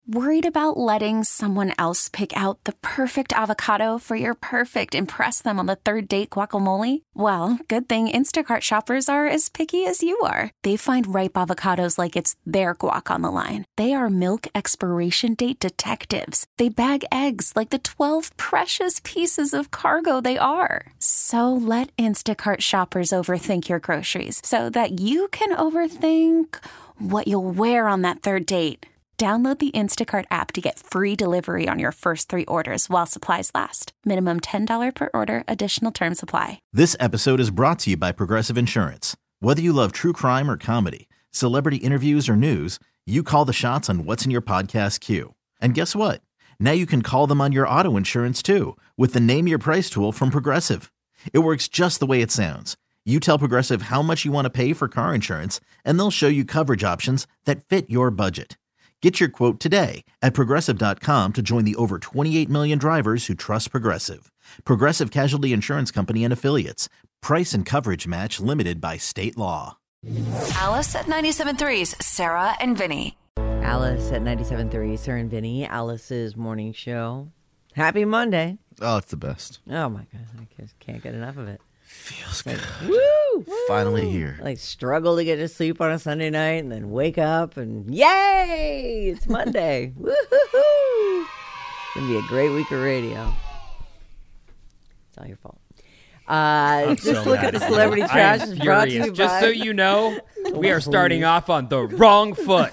Worried about letting someone else pick out the perfect avocado for your perfect impress them on the third date guacamole? Well, good thing Instacart shoppers are as picky as you are. They find ripe avocados like it's their guac on the line. They are milk expiration date detectives. They bag eggs like the 12 precious pieces of cargo they are. So let Instacart shoppers overthink your groceries so that you can overthink what you'll wear on that third date. Download the Instacart app to get free delivery on your first 3 orders while supplies last. Minimum $10 per order. Additional terms apply. This episode is brought to you by Progressive Insurance. Whether you love true crime or comedy, celebrity interviews or news, you call the shots on what's in your podcast queue. And guess what? Now you can call them on your auto insurance too with the Name Your Price tool from Progressive. It works just the way it sounds. You tell Progressive how much you want to pay for car insurance, and they'll show you coverage options that fit your budget. Get your quote today at Progressive.com to join the over 28 million drivers who trust Progressive. Progressive Casualty Insurance Company and Affiliates. Price and coverage match limited by state law. Alice at 97.3's Sarah and Vinny. Alice at 97.3, Sarah and Vinny, Alice's morning show. Happy Monday. Oh, it's the best. Oh, my God. I just can't get enough of it. Feels good. Woo! Finally here. Like struggle to get to sleep on a Sunday night and then wake up and yay! It's Monday. Woohoo! It's going to be a great week of radio. It's all your fault. Just look at the celebrity trash. Is brought to you Just by... so you know, we are starting off on the wrong foot.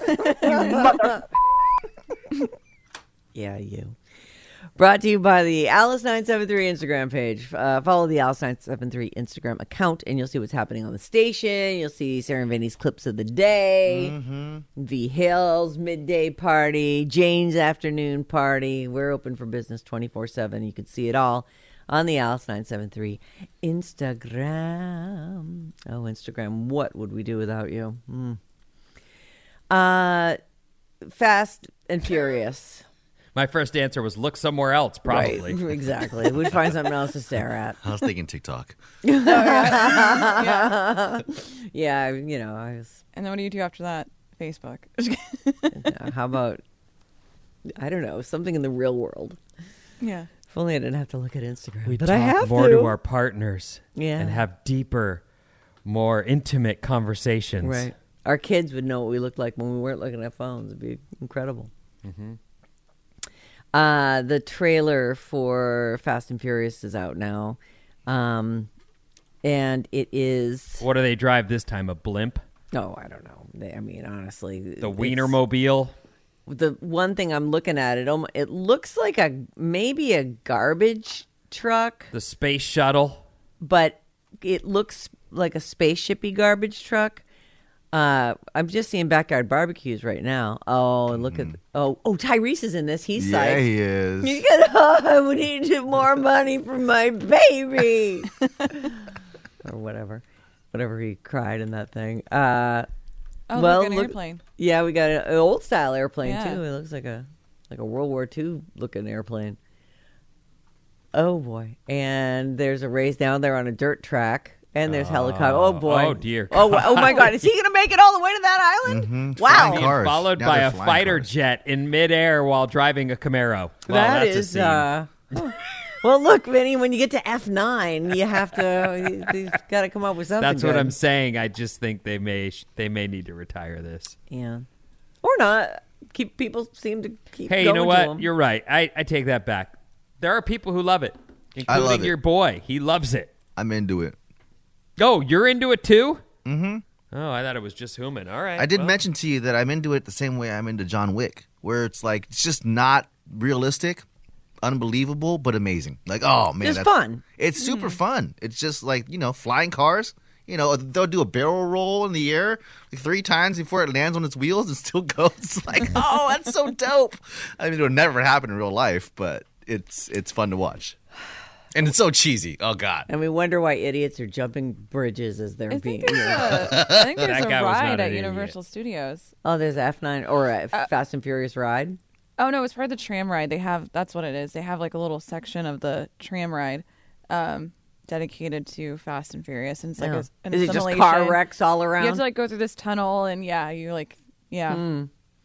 Yeah, you. Brought to you by the Alice973 Instagram page. Follow the Alice973 Instagram account, and you'll see what's happening on the station. You'll see Sarah and Vinny's clips of the day, V Hill's midday party, Jane's afternoon party. We're open for business 24/7. You can see it all on the Alice973 Instagram. Oh, Instagram, what would we do without you? Fast and Furious. My first answer was look somewhere else, probably. Right, exactly. We'd find something else to stare at. I was thinking TikTok. Yeah, you know, I was. And then what do you do after that? Facebook. How about, I don't know, something in the real world? Yeah. If only I didn't have to look at Instagram. We but talk I have more to our partners and have deeper, more intimate conversations. Right. Our kids would know what we looked like when we weren't looking at phones. It'd be incredible. Mm-hmm. The trailer for Fast and Furious is out now. And it is... What do they drive this time, a blimp? No, I don't know. I mean, honestly... The Wienermobile? The one thing I'm looking at, it looks like maybe a garbage truck. The space shuttle? But it looks like a spaceship-y garbage truck. I'm just seeing backyard barbecues right now. Oh, and look at Tyrese is in this. He's psyched. He is. You get, we need more money for my baby, or whatever he cried in that thing. Look, an airplane. Yeah, we got an old style airplane too. Yeah. It looks like a World War II looking airplane. Oh boy! And there's a race down there on a dirt track. And there's helicopter. Oh, boy. Oh, dear. Oh, my God. Is he going to make it all the way to that island? Mm-hmm. Wow. Being Cars. followed Now by they're a flying fighter cars. jet in midair while driving a Camaro. Well, That that's is, a scene. Well, look, Vinny, when you get to F9, you have to, you've got to come up with something That's what good. I'm saying. I just think they may need to retire this. Yeah. Or not. People seem to keep Hey, going you know what? to 'em. You're right. I take that back. There are people who love it, I love including it. your boy. He loves it. I'm into it. Oh, you're into it too? Mm-hmm. Oh, I thought it was just Human. All right. I did mention to you that I'm into it the same way I'm into John Wick, where it's like, it's just not realistic, unbelievable, but amazing. Like, oh, man. It's fun. It's super fun. It's just like, flying cars. They'll do a barrel roll in the air like 3 times before it lands on its wheels and still goes. It's like, oh, that's so dope. I mean, it would never happen in real life, but it's fun to watch. And it's so cheesy. Oh, God. And we wonder why idiots are jumping bridges as they're I being. think there's That a guy was not ride an at idiot. Universal Studios. Oh, there's F9 or a Fast and Furious ride. Oh, no, it's part of the tram ride. That's what it is. They have like a little section of the tram ride dedicated to Fast and Furious. And it's like an Is it just assimilation. car wrecks all around? You have to like go through this tunnel and you like.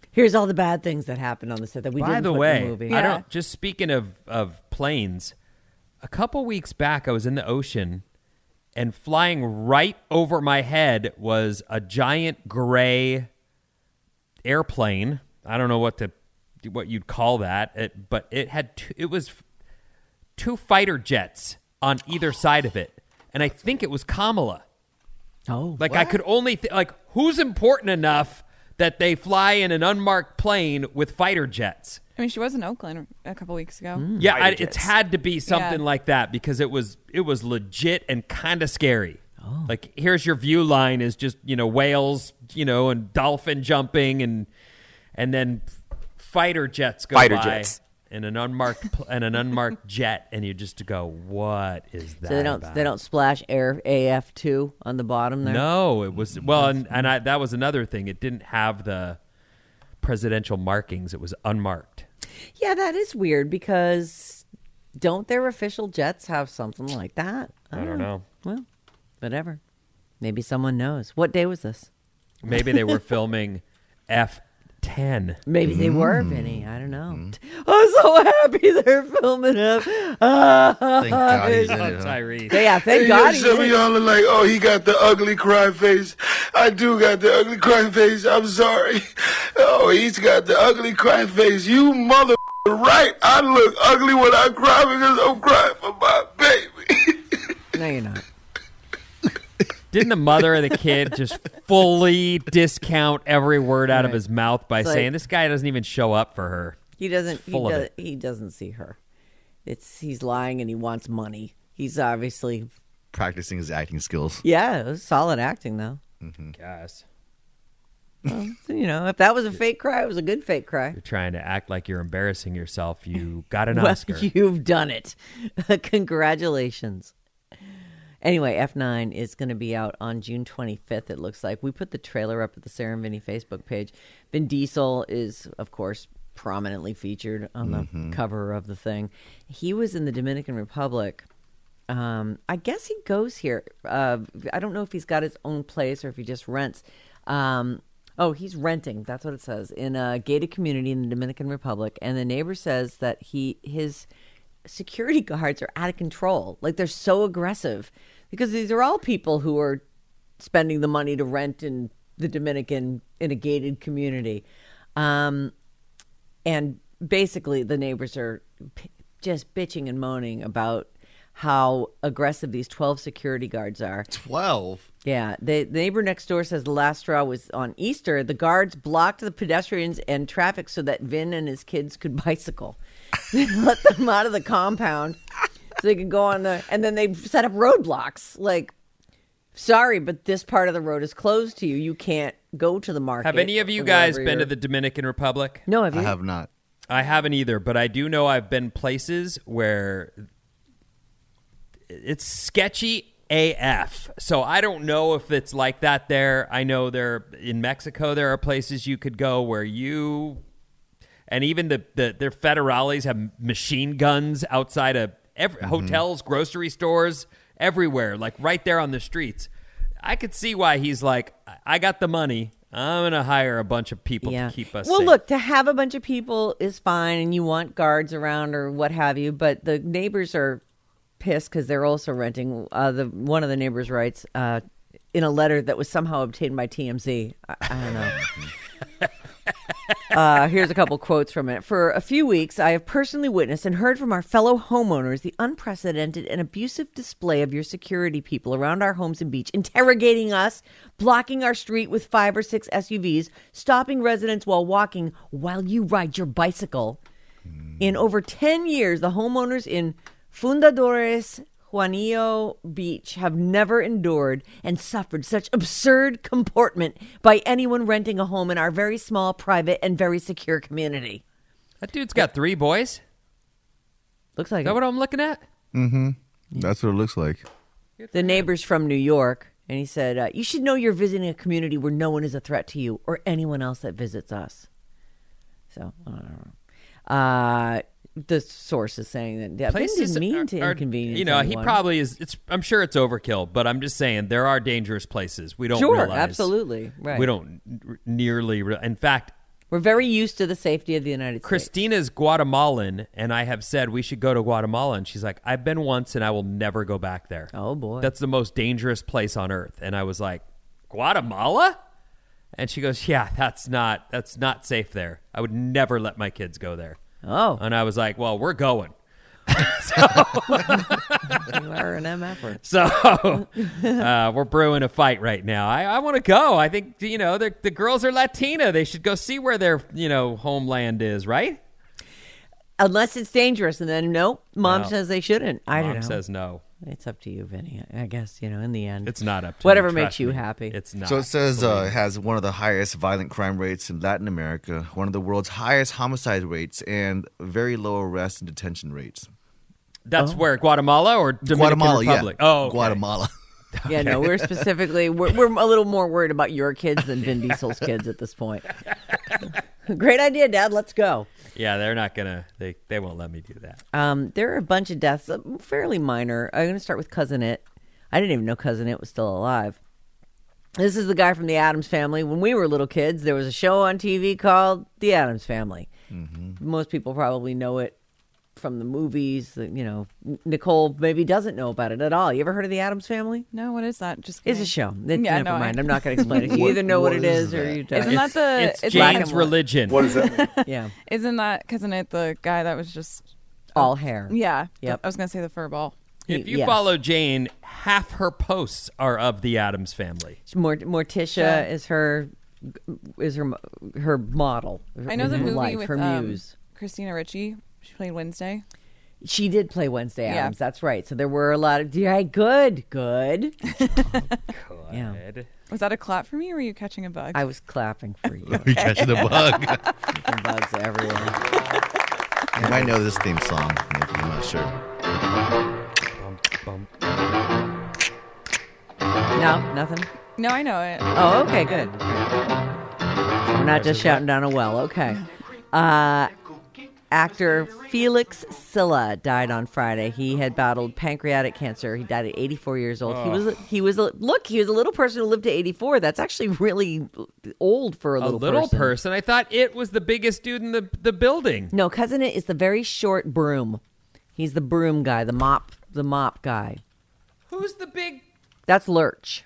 Here's all the bad things that happened on the set that we didn't put in the movie. I don't. Just speaking of planes, a couple weeks back, I was in the ocean, and flying right over my head was a giant gray airplane. I don't know what you'd call that, but it was two fighter jets on either side of it, and I think it was Kamala. Oh, like what? I could only who's important enough that they fly in an unmarked plane with fighter jets? I mean, she was in Oakland a couple weeks ago. Yeah, it's had to be something like that because it was legit and kind of scary. Oh. Like, here's your view line is just, whales, and dolphin jumping and then fighter jets go by in an unmarked jet, and you just go, what is that? So they don't splash Air AF2 on the bottom there? No, it was that was another thing. It didn't have the presidential markings. It was unmarked. Yeah, that is weird because don't their official jets have something like that? I don't know. Well, whatever. Maybe someone knows. What day was this? Maybe they were filming F-10. Maybe they were, Vinny. I don't know. I'm so happy they're filming up. Thank God he's in it, Tyrese. Yeah, thank God he's in it. Some of y'all are like, oh, he got the ugly cry face. I do got the ugly cry face. I'm sorry. Oh, he's got the ugly cry face. You mother right. I look ugly when I cry because I'm crying for my baby. No, you're not. Didn't the mother of the kid just fully discount every word out of his mouth by saying this guy doesn't even show up for her? He doesn't. He doesn't see her. He's lying and he wants money. He's obviously practicing his acting skills. Yeah, it was solid acting though. Mm-hmm. Guys, well, if that was a fake cry, it was a good fake cry. You're trying to act like you're embarrassing yourself. You got an Oscar. You've done it. Congratulations. Anyway, F9 is going to be out on June 25th, it looks like. We put the trailer up at the Sarah and Vinny Facebook page. Vin Diesel is, of course, prominently featured on the cover of the thing. He was in the Dominican Republic. I guess he goes here. I don't know if he's got his own place or if he just rents. He's renting. That's what it says. In a gated community in the Dominican Republic. And the neighbor says that his security guards are out of control. Like, they're so aggressive because these are all people who are spending the money to rent in the Dominican in a gated community. And basically the neighbors are just bitching and moaning about how aggressive these 12 security guards are. 12? Yeah. The neighbor next door says the last straw was on Easter. The guards blocked the pedestrians and traffic so that Vin and his kids could bicycle. They let them out of the compound so they could go on and then they set up roadblocks. Like, sorry, but this part of the road is closed to you. You can't go to the market. Have any of you guys been to the Dominican Republic? No, have you? I have not. I haven't either, but I do know I've been places where it's sketchy AF. So I don't know if it's like that there. I know in Mexico there are places you could go where and even their federales have machine guns outside of hotels, grocery stores, everywhere, like right there on the streets. I could see why he's like, I got the money. I'm going to hire a bunch of people to keep us safe. Well, look, to have a bunch of people is fine, and you want guards around or what have you, but the neighbors are pissed because they're also renting. One of the neighbors writes in a letter that was somehow obtained by TMZ. I don't know. Here's a couple quotes from it. For a few weeks, I have personally witnessed and heard from our fellow homeowners the unprecedented and abusive display of your security people around our homes and beach, interrogating us, blocking our street with 5 or 6 SUVs, stopping residents while walking while you ride your bicycle. In over 10 years, the homeowners in Fundadores Juanillo Beach have never endured and suffered such absurd comportment by anyone renting a home in our very small, private, and very secure community. That dude's got 3 boys. Looks like Is that what I'm looking at? Mm-hmm. That's what it looks like. The neighbor's from New York, and he said, you should know you're visiting a community where no one is a threat to you or anyone else that visits us. So, I don't know. The source is saying that Vin didn't mean to inconvenience anyone. He probably is. I'm sure it's overkill, but I'm just saying there are dangerous places. We don't realize. Absolutely. Right. We don't nearly. In fact, We're very used to the safety of the United States. Christina's Guatemalan, and I have said we should go to Guatemala, and she's like, I've been once, and I will never go back there. Oh, boy. That's the most dangerous place on earth. And I was like, Guatemala? And she goes, yeah, that's not safe there. I would never let my kids go there. Oh. And I was like, well, we're going. You are an MFer. So we're brewing a fight right now. I want to go. I think, the girls are Latina. They should go see where their, homeland is, right? Unless it's dangerous. And then, no, Mom says they shouldn't. I don't know. Mom says no. It's up to you, Vinny. I guess, in the end. It's not up to whatever me, makes trust you me. happy. It's not. So it says it has one of the highest violent crime rates in Latin America, one of the world's highest homicide rates, and very low arrest and detention rates. That's where, Guatemala or Dominican Republic? Yeah. Oh, okay. Guatemala. Yeah, no, we're specifically, we're a little more worried about your kids than Vin Diesel's kids at this point. Great idea, Dad. Let's go. Yeah, they're not going to, they won't let me do that. There are a bunch of deaths, fairly minor. I'm going to start with Cousin It. I didn't even know Cousin It was still alive. This is the guy from the Addams Family. When we were little kids, there was a show on TV called The Addams Family. Mm-hmm. Most people probably know it from the movies. Nicole maybe doesn't know about it at all. You ever heard of The Addams Family? No, what is that? Just It's a show. Yeah, Never mind. I'm not going to explain it. You either know what it is or you don't. Isn't that the? It's Jane's religion. What is that? Yeah. Isn't that Cousin It the guy that was just All hair. Yeah. Yep. I was gonna say the fur ball. If you Yes. follow Jane, half her posts are of the Addams Family. Morticia is her model. I know the her movie life, with her muse. Christina Ricci. She played Wednesday. She did play Wednesday Yeah. Addams. That's right. So there were a lot of good. Yeah. Was that a clap for me, or were you catching a bug? I was clapping for you. You're catching the bug. Freaking bugs everywhere. You might know this theme song. Maybe, I'm not sure. No, nothing. No, I know it. Oh, okay, good. We're not just shouting down a well. Okay. Actor Felix Silla died on Friday. He had battled pancreatic cancer. He died at 84 years old. He was a little person who lived to 84. That's actually really old for a little person. I thought It was the biggest dude in the building. No, Cousin It is the very short broom. He's the broom guy, the mop guy. Who's the big? That's Lurch,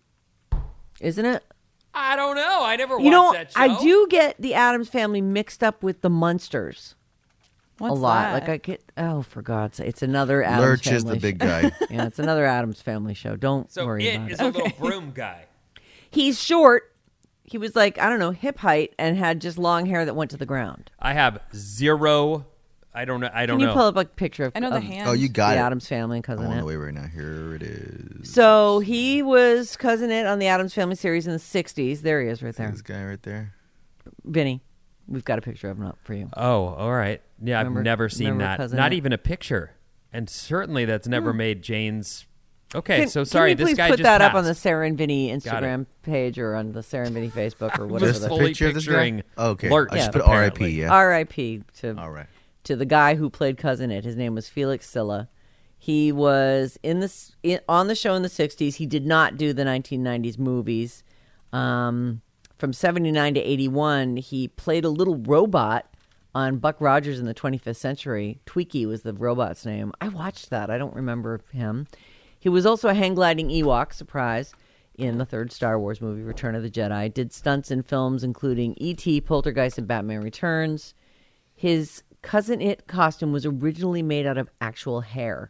isn't it? I don't know. I never watched that show. I do get the Addams Family mixed up with the Munsters. What's a lot. that? Like I get. Oh, for God's sake! It's another Addams Lurch Family is the big show. guy. Yeah, it's another Addams Family show. Don't So worry It about is it. a little broom guy. He's short. He was like, I don't know, hip height, and had just long hair that went to the ground. I have zero. I don't know. Can you pull up a picture of? I know the of hand. Oh, you the got it. Addams Family and Cousin I'm on It. the way right now. Here it is. So he was Cousin It on the Addams Family series in the 60s. There he is right there. This guy right there. Vinny, we've got a picture of him up for you. Oh, all right. Yeah, Remember- I've never seen remember that. Cousin Not It? even a picture. And certainly that's never made Jane's. Okay, Can- so sorry. Can you This please guy put just that passed. up on the Sarah and Vinny Got Instagram page or on the Sarah and Vinny Facebook or I'm whatever. just the- fully picture of this guy? picturing Okay. Lurch, I just put apparently. R.I.P., yeah. R.I.P. All right. to the guy who played Cousin It. His name was Felix Silla. He was on the show in the 60s. He did not do the 1990s movies. From 79 to 81, he played a little robot on Buck Rogers in the 25th Century. Tweaky was the robot's name. I watched that. I don't remember him. He was also a hang-gliding Ewok, surprise, in the third Star Wars movie, Return of the Jedi. Did stunts in films including E.T., Poltergeist, and Batman Returns. His Cousin It costume was originally made out of actual hair,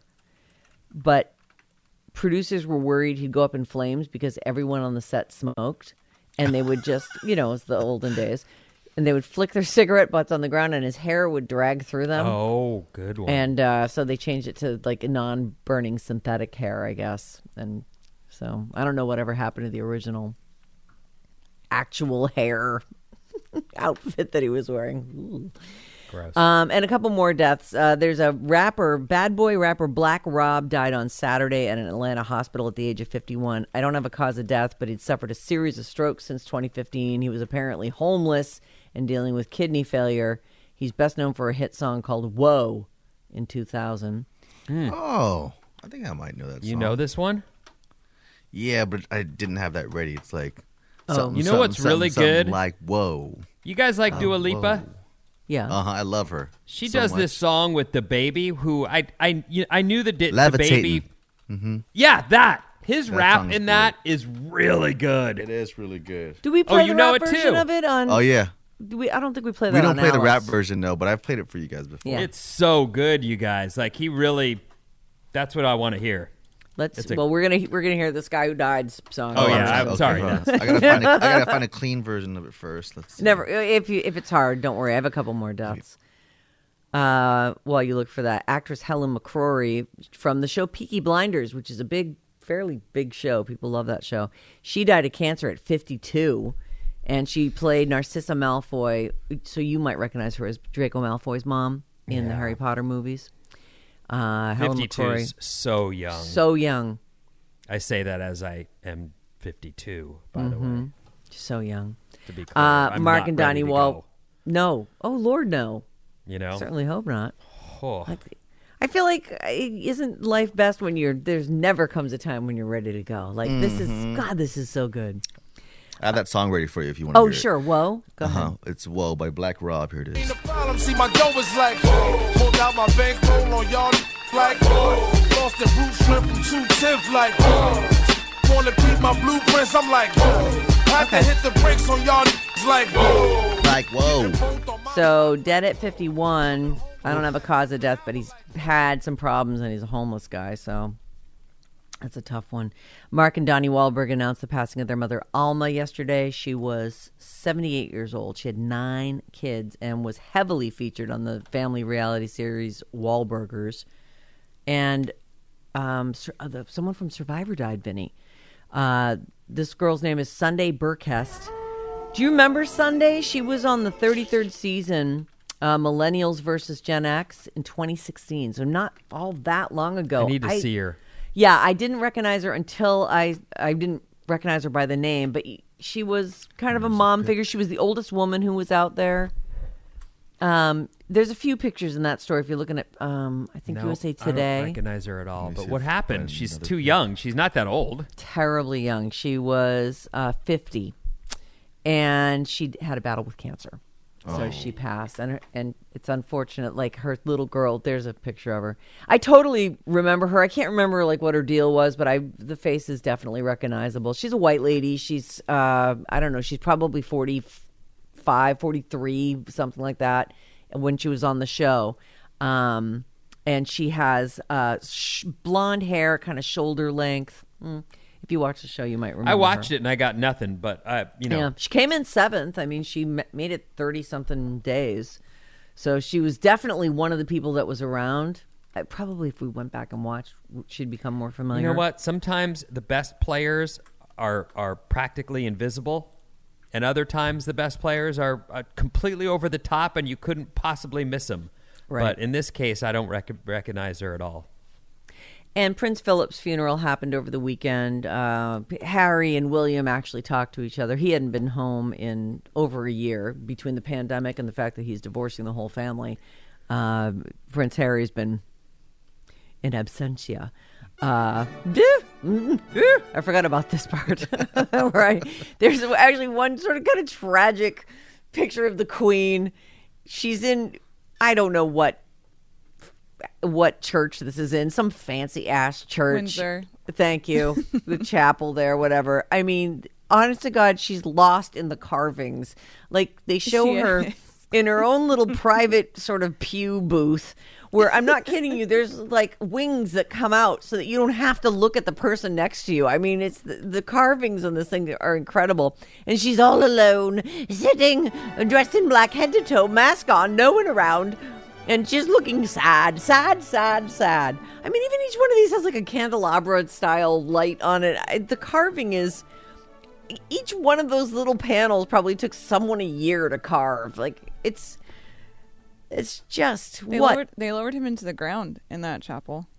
but producers were worried he'd go up in flames because everyone on the set smoked, and they would just, it's the olden days, and they would flick their cigarette butts on the ground, and his hair would drag through them. Oh, good one. And so they changed it to like a non-burning synthetic hair, I guess. And so I don't know whatever happened to the original actual hair outfit that he was wearing. Ooh. Gross. And a couple more deaths. There's a bad boy rapper Black Rob died on Saturday at an Atlanta hospital at the age of 51. I don't have a cause of death, but he'd suffered a series of strokes since 2015. He was apparently homeless and dealing with kidney failure. He's best known for a hit song called Whoa in 2000. Oh, I think I might know that song. You know this one? Yeah, but I didn't have that ready. It's like, Something, You know what's something, really something good? Like, whoa. You guys like Dua Lipa? Whoa. Yeah. I love her. She so does much. this song with the baby who I knew the baby. Levitating. Yeah, that. His That rap song's in that is really good. It is really good. Do we play you the know rap it version too. of it on? Oh, yeah. I don't think we play that. We don't on play the rap Alice. version, though, but I've played it for you guys before. Yeah. It's so good, you guys. Like he really. That's what I want to hear. We're gonna hear this guy who died song. Oh, yeah, I'm sorry. hold on. I gotta find a clean version of it first. Let's see. Never. If it's hard, don't worry. I have a couple more deaths. While you look for that, actress Helen McCrory from the show Peaky Blinders, which is a fairly big show. People love that show. She died of cancer at 52, and she played Narcissa Malfoy. So you might recognize her as Draco Malfoy's mom in the Harry Potter movies. Helen 52 McCrory, is so young. so young, I say that as I am 52, by the way. so young. To be clear, I'm Mark not and ready Donnie to Wall. go, No. Oh Lord, no. You know? Certainly hope not. Oh. I feel like isn't life best when there's never comes a time when you're ready to go. Like this is so good. I have that song ready for you if you want to hear it. Sure. Whoa. Go ahead. It's Whoa by Black Rob. Here it is. Ain't a problem, see my dough is like, pulled out my bankroll on y'all like, lost the root shrimp from 210 like, wanna keep my blueprints, I'm like, had to hit the brakes on y'all like, Like, whoa. So dead at 51. I don't have a cause of death, but he's had some problems and he's a homeless guy. So that's a tough one. Mark and Donnie Wahlberg announced the passing of their mother, Alma, yesterday. She was 78 years old. She had 9 kids and was heavily featured on the family reality series Wahlburgers. And someone from Survivor died, Vinny. This girl's name is Sunday Burkest. Do you remember Sunday? She was on the 33rd season, Millennials versus Gen X in 2016. So not all that long ago. I need to see her. Yeah, I didn't recognize her until I didn't recognize her by the name, but she was kind of a mom figure. She was the oldest woman who was out there. There's a few pictures in that story if you're looking at, I think USA Today. I don't recognize her at all. me But see what if I happened? find She's another too young. She's not that old. Terribly young. She was 50, and she had a battle with cancer. So she passed, and it's unfortunate. Like her little girl, there's a picture of her. I totally remember her. I can't remember like what her deal was, but the face is definitely recognizable. She's a white lady. She's I don't know. She's probably 45, 43, something like that. When she was on the show, and she has blonde hair, kind of shoulder length. If you watch the show, you might remember. I watched her. it and I got nothing, but Yeah, she came in 7th. I mean, she made it 30-something days. So she was definitely one of the people that was around. Probably if we went back and watched, she'd become more familiar. You know what? Sometimes the best players are practically invisible, and other times the best players are completely over the top, and you couldn't possibly miss them. Right. But in this case, I don't recognize her at all. And Prince Philip's funeral happened over the weekend. Harry and William actually talked to each other. He hadn't been home in over a year between the pandemic and the fact that he's divorcing the whole family. Prince Harry's been in absentia. I forgot about this part. Right. There's actually one sort of kind of tragic picture of the Queen. She's in, I don't know what church this is in, some fancy ass church. Windsor. Thank you. The chapel there, whatever. I mean, honest to God, she's lost in the carvings. Like they show She her is. in her own little private sort of pew booth where, I'm not kidding you, there's like wings that come out so that you don't have to look at the person next to you. I mean, it's the carvings on this thing are incredible. And she's all alone, sitting, dressed in black, head to toe, mask on, no one around. And just looking sad, sad, sad, sad. I mean, even each one of these has like a candelabra-style light on it. The carving is... Each one of those little panels probably took someone a year to carve. Like, it's just... They lowered him into the ground in that chapel.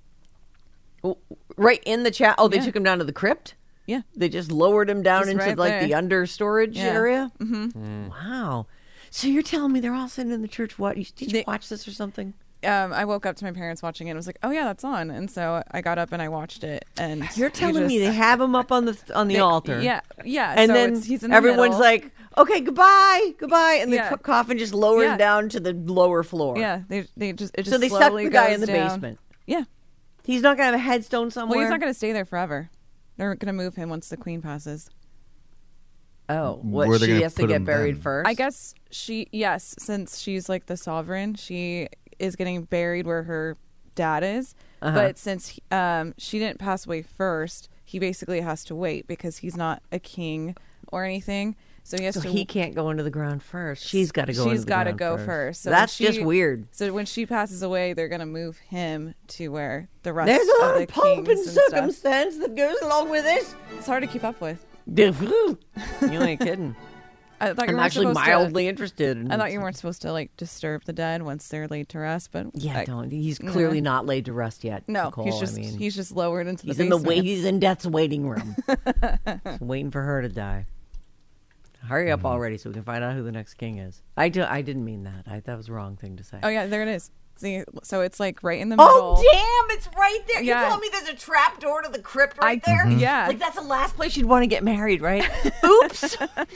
Right in the chapel? Oh, they Yeah. took him down to the crypt? Yeah. They just lowered him down Just into, right like, there. the under storage Yeah. area? Mm-hmm. Wow. So you're telling me they're all sitting in the church? What? Did you watch this or something? I woke up to my parents watching it and was like, oh yeah, that's on. And so I got up and I watched it. And You're telling me they have him up on the altar. Yeah. And so then he's in the everyone's middle. like, okay, goodbye. And the Yeah. coffin just lowers Yeah. down to the lower floor. Yeah, they just So they stuck slowly the guy goes in the down. basement. Yeah. He's not going to have a headstone somewhere? Well, he's not going to stay there forever. They're going to move him once the queen passes. Oh, Where what? they She gonna has to put get him buried then? first? I guess since she's like the sovereign, she is getting buried where her dad is. But since she didn't pass away first, he basically has to wait because he's not a king or anything. So he has So to. he can't go into the ground first. She's got to go. She's got to go first. So That's when just weird. So when she passes away, they're going to move him to where the rest There's a of lot the of pomp and kings and stuff. circumstance that goes along with this. It's hard to keep up with. You ain't kidding. I thought you I'm weren't actually supposed mildly to, interested. I thought you weren't supposed to like disturb the dead once they're laid to rest, but Yeah, don't. He's clearly not laid to rest yet. No, Nicole. he's just lowered into he's the in the basement. he's in death's waiting room, Just waiting for her to die. Hurry up already, so we can find out who the next king is. I didn't mean that. That was the wrong thing to say. Oh yeah, there it is. See, so it's like right in the middle. Oh damn! It's right there. Yeah. You telling me there's a trap door to the crypt right there? Yeah. Like that's the last place you'd want to get married, right? Oops.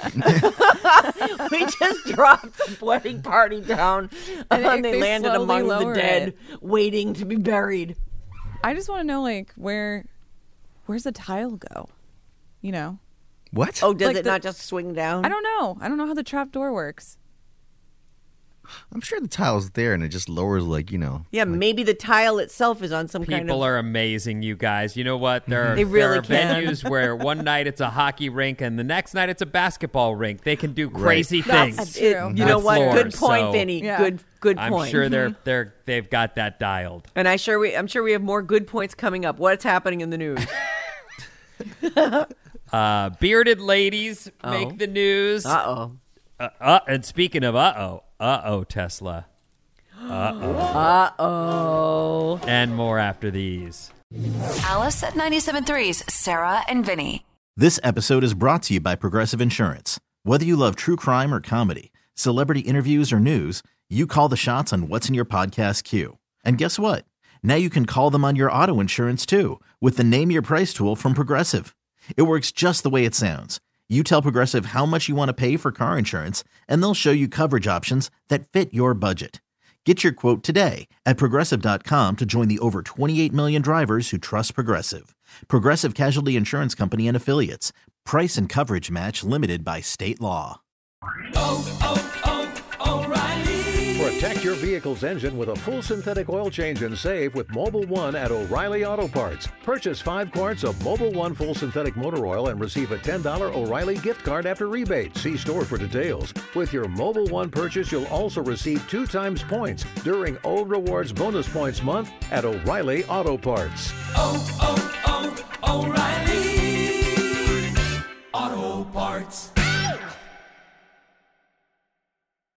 We just dropped the wedding party down, and they landed slowly among the lower dead, it. waiting to be buried. I just want to know like where's the tile go? You know? What? Oh, does Like it not just swing down? I don't know. I don't know how the trap door works. I'm sure the tile's there and it just lowers, Yeah, maybe the tile itself is on some kind of. People are amazing, you guys. You know what? There are, They really there are can. venues where one night it's a hockey rink and the next night it's a basketball rink. They can do crazy things. That's true. You know with what? Good floors, point, so Vinny. Yeah. Good I'm point. sure they've got that dialed. And I'm sure we have more good points coming up. What's happening in the news? Bearded ladies make the news. Uh-oh. And speaking of Tesla. Uh-oh. And more after these. Alice at 97.3's Sarah and Vinny. This episode is brought to you by Progressive Insurance. Whether you love true crime or comedy, celebrity interviews or news, you call the shots on what's in your podcast queue. And guess what? Now you can call them on your auto insurance too with the Name Your Price tool from Progressive. It works just the way it sounds. You tell Progressive how much you want to pay for car insurance, and they'll show you coverage options that fit your budget. Get your quote today at Progressive.com to join the over 28 million drivers who trust Progressive. Progressive Casualty Insurance Company and Affiliates. Price and coverage match limited by state law. Protect your vehicle's engine with a full synthetic oil change and save with Mobil 1 at O'Reilly Auto Parts. Purchase 5 quarts of Mobil 1 full synthetic motor oil and receive a $10 O'Reilly gift card after rebate. See store for details. With your Mobil 1 purchase, you'll also receive 2 times points during O Rewards Bonus Points Month at O'Reilly Auto Parts. O'Reilly Auto Parts.